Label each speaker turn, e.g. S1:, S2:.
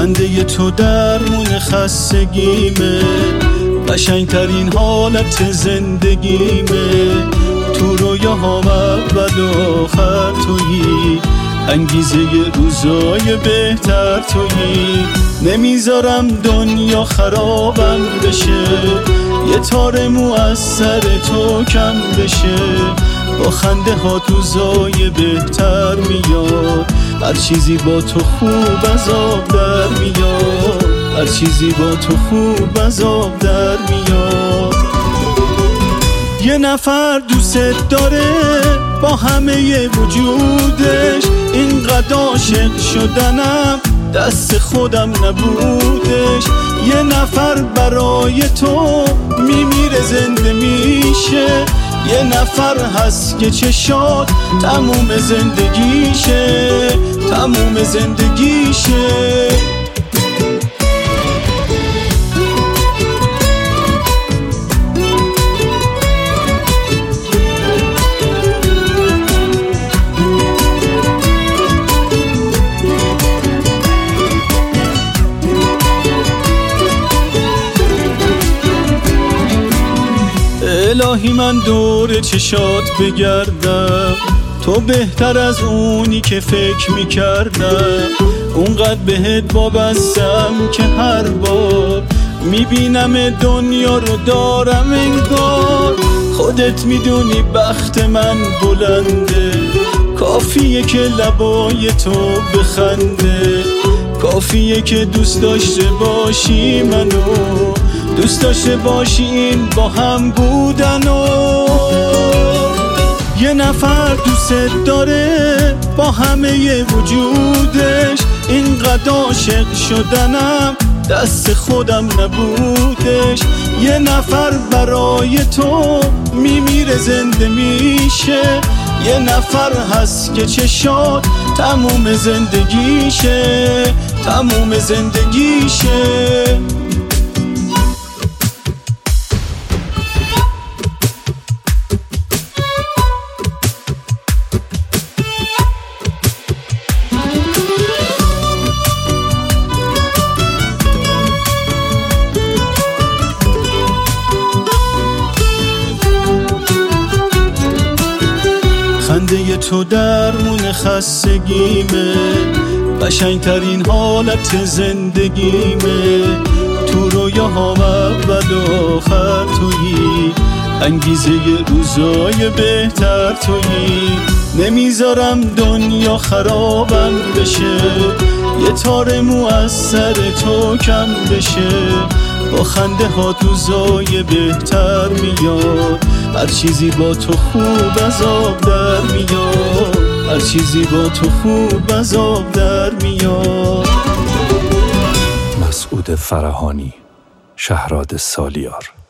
S1: خنده تو درمون خستگیمه، قشنگترین حالت زندگیمه. تو رویاهام اول و آخر تویی، انگیزه روزای بهتر تویی. نمیذارم دنیا خرابم بشه، یه تار مو از سر تو کم بشه. با خنده ها روزای بهتر میاد، هر چیزی با تو خوب از آب در میاد، هر چیزی با تو خوب از آب در میاد. یه نفر دوست داره با همه وجودش، اینقدر عاشق شدنم دست خودم نبودش. یه نفر برای تو میمیره زنده میشه، یه نفر هست که چشات تموم زندگیشه، تموم زندگیشه. الهی من دور چشات بگردم، تو بهتر از اونی که فکر میکردم. اونقدر بهت وابستم که هر بار میبینم دنیا رو دارم انگار. خودت میدونی بخت من بلنده، کافیه که لبای تو بخنده، کافیه که دوست داشته باشی منو، دوست داشته باشی این با هم بودنو. یه نفر دوست داره با همه وجودش، اینقدر عاشق شدنم دست خودم نبودش. یه نفر برای تو میمیره زنده میشه، یه نفر هست که چشات تموم زندگیشه، تموم زندگیشه. خنده تو درمون خستگیمه، قشنگترین حالت زندگیمه. تو رویاهام اول و آخر تویی، انگیزه روزای بهتر تویی. نمیذارم دنیا خرابم بشه، یه تار مو از سر تو کم بشه. با خنده ها روزای بهتر میاد، هر چیزی با تو خوب از آب در میاد، هر چیزی با تو خوب از آب در میاد.
S2: مسعود فرهانی، شهراد سالیار.